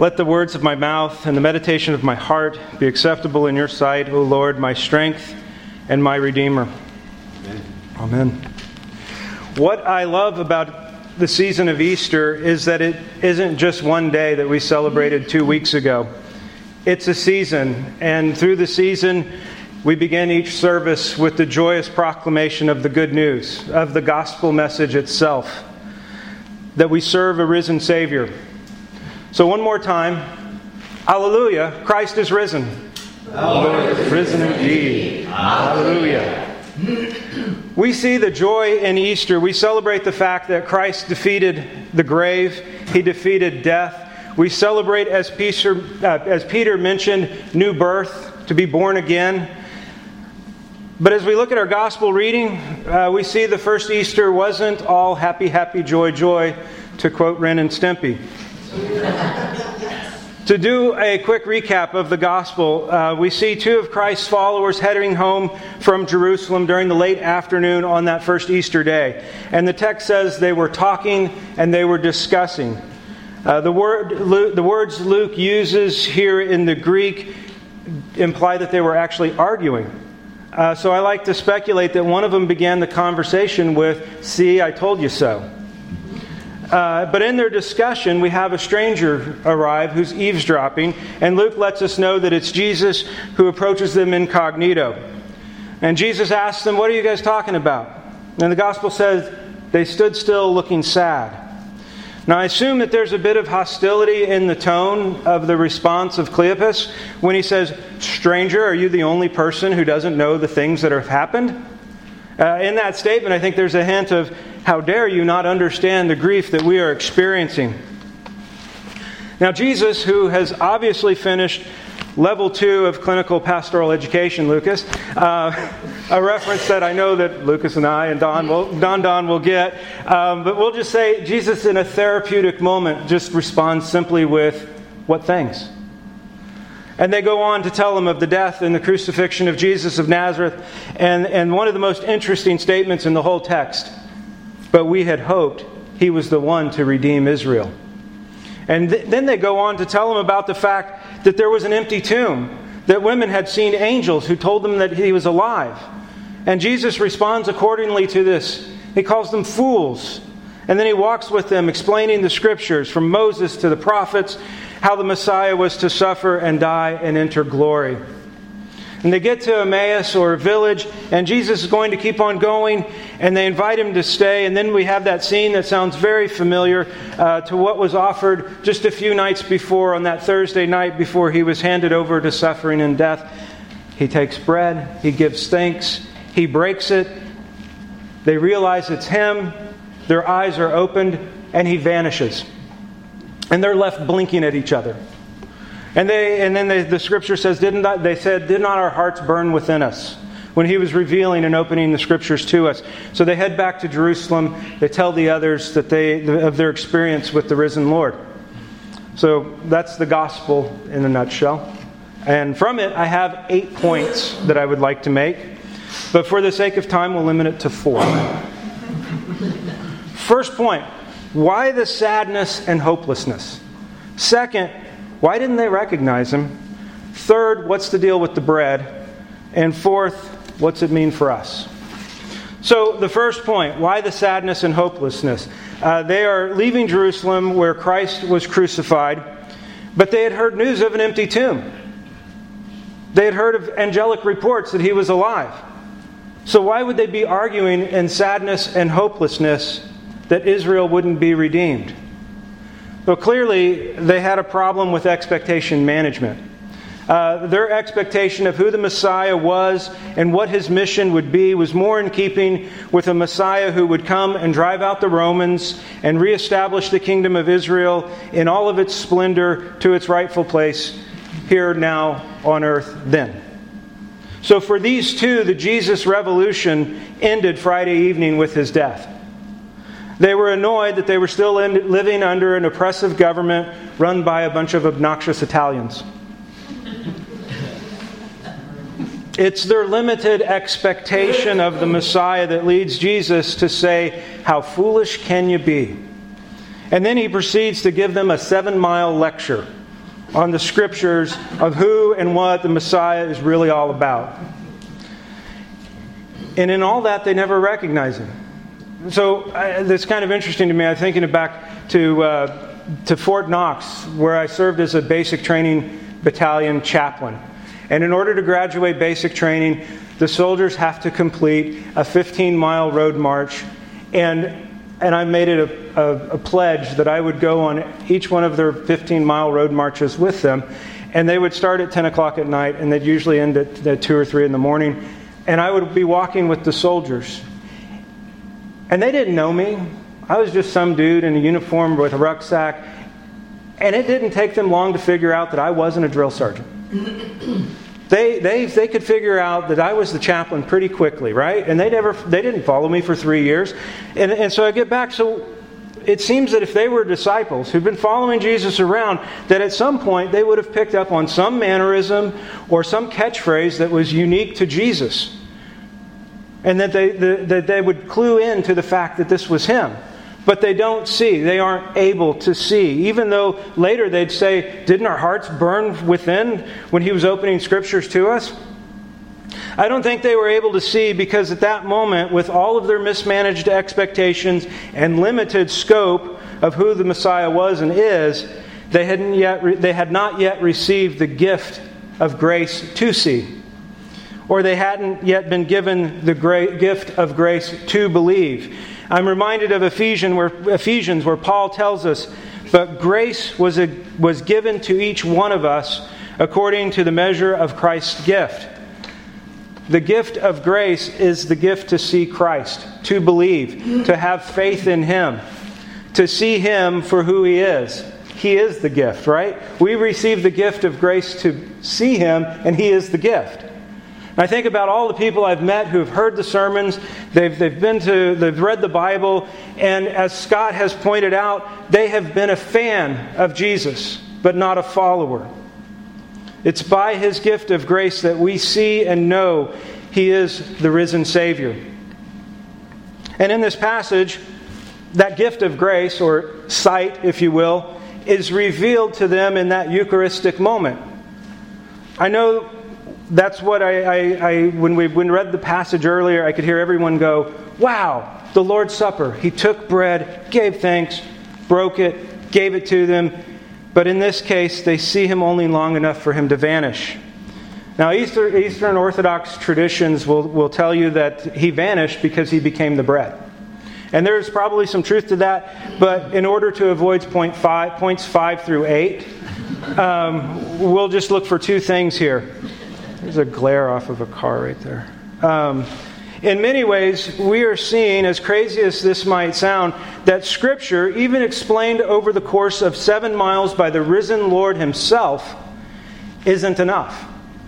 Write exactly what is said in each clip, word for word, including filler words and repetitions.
Let the words of my mouth and the meditation of my heart be acceptable in your sight, O Lord, my strength and my Redeemer. Amen. Amen. What I love about the season of Easter is that it isn't just one day that we celebrated two weeks ago. It's a season, and through the season, we begin each service with the joyous proclamation of the good news, of the gospel message itself, that we serve a risen Savior. So one more time, Hallelujah, Christ is risen. The Lord is risen indeed. Hallelujah. We see the joy in Easter. We celebrate the fact that Christ defeated the grave. He defeated death. We celebrate, as Peter, uh, as Peter mentioned, new birth, to be born again. But as we look at our gospel reading, uh, we see the first Easter wasn't all happy, happy, joy, joy, to quote Ren and Stimpy. To do a quick recap of the gospel, uh, we see two of Christ's followers heading home from Jerusalem during the late afternoon on that first Easter day. And the text says they were talking and they were discussing. Uh, the word, Luke, the words Luke uses here in the Greek imply that they were actually arguing. Uh, so I like to speculate that one of them began the conversation with, "See, I told you so." Uh, but in their discussion, we have a stranger arrive who's eavesdropping, and Luke lets us know that it's Jesus who approaches them incognito. And Jesus asks them, "What are you guys talking about?" And the gospel says, they stood still looking sad. Now I assume that there's a bit of hostility in the tone of the response of Cleopas when he says, "Stranger, are you the only person who doesn't know the things that have happened?" Uh, in that statement, I think there's a hint of, how dare you not understand the grief that we are experiencing? Now, Jesus, who has obviously finished level two of clinical pastoral education, Lucas, uh, a reference that I know that Lucas and I and Don will, Don Don will get, um, but we'll just say Jesus, in a therapeutic moment, just responds simply with, "What things?" And they go on to tell him of the death and the crucifixion of Jesus of Nazareth, and, and one of the most interesting statements in the whole text. But we had hoped he was the one to redeem Israel. And th- then they go on to tell him about the fact that there was an empty tomb, that women had seen angels who told them that he was alive. And Jesus responds accordingly to this. He calls them fools. And then he walks with them, explaining the scriptures from Moses to the prophets, how the Messiah was to suffer and die and enter glory. And they get to Emmaus, or a village, and Jesus is going to keep on going, and they invite him to stay. And then we have that scene that sounds very familiar uh, to what was offered just a few nights before, on that Thursday night before he was handed over to suffering and death. He takes bread, he gives thanks, he breaks it. They realize it's him. Their eyes are opened, and he vanishes. And they're left blinking at each other. And they, and then they, the scripture says, "Didn't that, they said, did not our hearts burn within us?" When he was revealing and opening the scriptures to us. So they head back to Jerusalem. They tell the others that they of their experience with the risen Lord. So that's the gospel in a nutshell. And from it, I have eight points that I would like to make. But for the sake of time, we'll limit it to four. First point, why the sadness and hopelessness? Second, why didn't they recognize him? Third, what's the deal with the bread? And fourth, what's it mean for us? So the first point, why the sadness and hopelessness? Uh, they are leaving Jerusalem where Christ was crucified, but they had heard news of an empty tomb. They had heard of angelic reports that he was alive. So why would they be arguing in sadness and hopelessness that Israel wouldn't be redeemed? Well, clearly they had a problem with expectation management. Uh, their expectation of who the Messiah was and what his mission would be was more in keeping with a Messiah who would come and drive out the Romans and reestablish the kingdom of Israel in all of its splendor to its rightful place here, now, on earth, then. So for these two, the Jesus revolution ended Friday evening with his death. They were annoyed that they were still in, living under an oppressive government run by a bunch of obnoxious Italians. It's their limited expectation of the Messiah that leads Jesus to say, "How foolish can you be?" And then he proceeds to give them a seven-mile lecture on the Scriptures of who and what the Messiah is really all about. And in all that, they never recognize Him. So uh, it's kind of interesting to me. I'm thinking back to uh, to Fort Knox, where I served as a basic training battalion chaplain. And in order to graduate basic training, the soldiers have to complete a fifteen-mile road march. And and I made it a, a, a pledge that I would go on each one of their fifteen-mile road marches with them. And they would start at ten o'clock at night, and they'd usually end at, at two or three in the morning. And I would be walking with the soldiers. And they didn't know me. I was just some dude in a uniform with a rucksack. And it didn't take them long to figure out that I wasn't a drill sergeant. They they they could figure out that I was the chaplain pretty quickly, right? And they never they didn't follow me for three years. And and so I get back, so it seems that if they were disciples who'd been following Jesus around, that at some point they would have picked up on some mannerism or some catchphrase that was unique to Jesus. And that they the, that they would clue in to the fact that this was Him. But they don't see. They aren't able to see. Even though later they'd say, didn't our hearts burn within when He was opening Scriptures to us? I don't think they were able to see, because at that moment, with all of their mismanaged expectations and limited scope of who the Messiah was and is, they hadn't yet they had not yet received the gift of grace to see. Or they hadn't yet been given the great gift of grace to believe. I'm reminded of Ephesians where, Ephesians where Paul tells us, but grace was, a, was given to each one of us according to the measure of Christ's gift. The gift of grace is the gift to see Christ, to believe, to have faith in Him, to see Him for who He is. He is the gift, right? We receive the gift of grace to see Him, and He is the gift. I think about all the people I've met who've heard the sermons, they've they've been to, they've read the Bible, and as Scott has pointed out, they have been a fan of Jesus, but not a follower. It's by His gift of grace that we see and know He is the risen Savior. And in this passage, that gift of grace, or sight, if you will, is revealed to them in that Eucharistic moment. I know that's what I, I, I when we when we read the passage earlier, I could hear everyone go, wow, the Lord's Supper. He took bread, gave thanks, broke it, gave it to them. But in this case, they see Him only long enough for Him to vanish. Now, Easter, Eastern Orthodox traditions will, will tell you that He vanished because He became the bread. And there's probably some truth to that, but in order to avoid point five, points five through eight, um, we'll just look for two things here. There's a glare off of a car right there. Um, in many ways, we are seeing, as crazy as this might sound, that Scripture, even explained over the course of seven miles by the risen Lord Himself, isn't enough.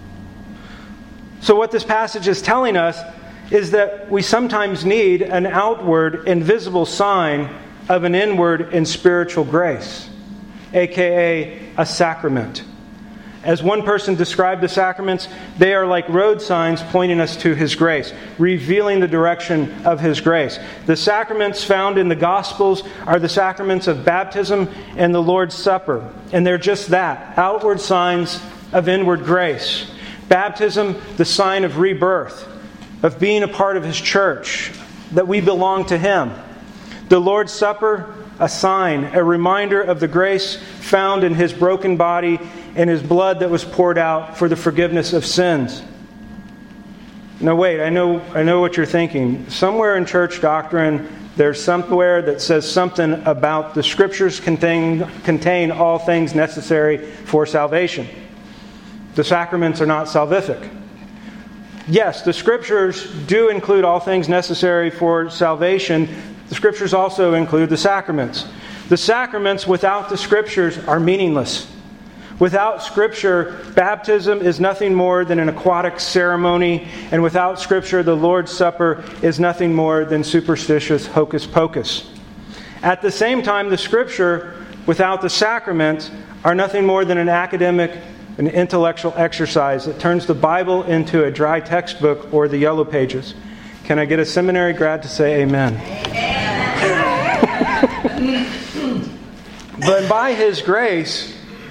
So what this passage is telling us is that we sometimes need an outward, invisible sign of an inward and spiritual grace, aka a sacrament. As one person described the sacraments, they are like road signs pointing us to His grace, revealing the direction of His grace. The sacraments found in the Gospels are the sacraments of baptism and the Lord's Supper. And they're just that, outward signs of inward grace. Baptism, the sign of rebirth, of being a part of His church, that we belong to Him. The Lord's Supper, a sign, a reminder of the grace found in His broken body and His blood that was poured out for the forgiveness of sins. Now wait, I know I know what you're thinking. Somewhere in church doctrine, there's somewhere that says something about the Scriptures contain, contain all things necessary for salvation. The sacraments are not salvific. Yes, the Scriptures do include all things necessary for salvation. The Scriptures also include the sacraments. The sacraments without the Scriptures are meaningless. Without Scripture, baptism is nothing more than an aquatic ceremony, and without Scripture, the Lord's Supper is nothing more than superstitious hocus pocus. At the same time, the Scripture, without the sacrament, are nothing more than an academic, an intellectual exercise that turns the Bible into a dry textbook or the yellow pages. Can I get a seminary grad to say amen? Amen. But by His grace,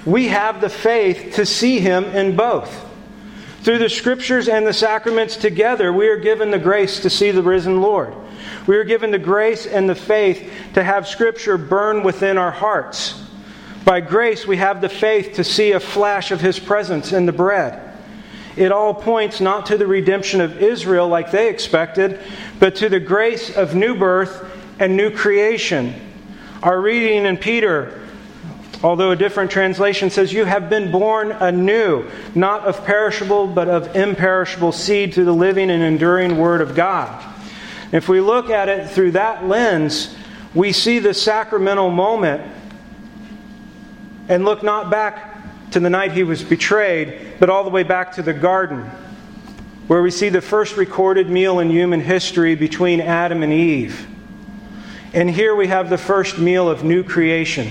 we have the faith to see Him in both. Through the Scriptures and the sacraments together, we are given the grace to see the risen Lord. We are given the grace and the faith to have Scripture burn within our hearts. By grace, we have the faith to see a flash of His presence in the bread. It all points not to the redemption of Israel like they expected, but to the grace of new birth and new creation. Our reading in Peter, although a different translation, says, "You have been born anew, not of perishable, but of imperishable seed through the living and enduring Word of God." If we look at it through that lens, we see the sacramental moment and look not back to the night He was betrayed, but all the way back to the garden, where we see the first recorded meal in human history between Adam and Eve. And here we have the first meal of new creation.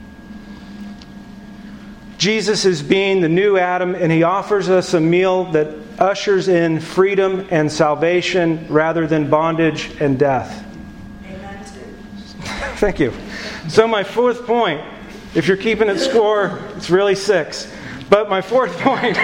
Jesus is being the new Adam, and He offers us a meal that ushers in freedom and salvation rather than bondage and death. Amen. Thank you. So my fourth point, if you're keeping it score, it's really six. But my fourth point,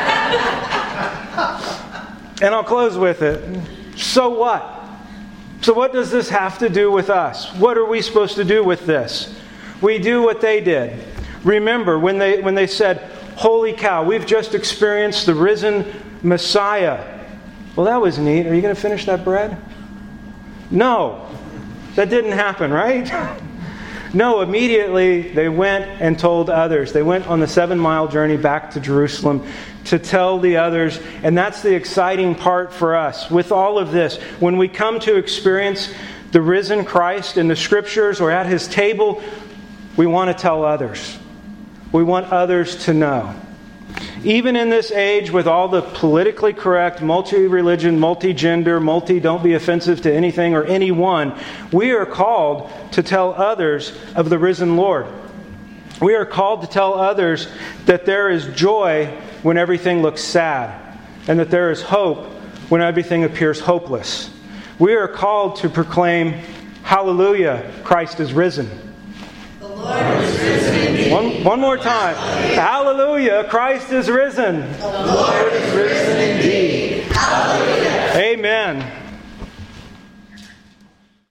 and I'll close with it. So what? So what does this have to do with us? What are we supposed to do with this? We do what they did. Remember when they when they said, "Holy cow, we've just experienced the risen Messiah." Well, that was neat. Are you going to finish that bread? No. That didn't happen, right? No, immediately they went and told others. They went on the seven-mile journey back to Jerusalem to tell the others. And that's the exciting part for us. With all of this, when we come to experience the risen Christ in the Scriptures or at His table, we want to tell others. We want others to know. Even in this age with all the politically correct, multi-religion, multi-gender, multi don't be offensive to anything or anyone, we are called to tell others of the risen Lord. We are called to tell others that there is joy when everything looks sad, and that there is hope when everything appears hopeless. We are called to proclaim, "Hallelujah, Christ is risen." The Lord is risen indeed. One, one more time. Hallelujah, Christ is risen. The Lord is risen indeed. Hallelujah. Amen.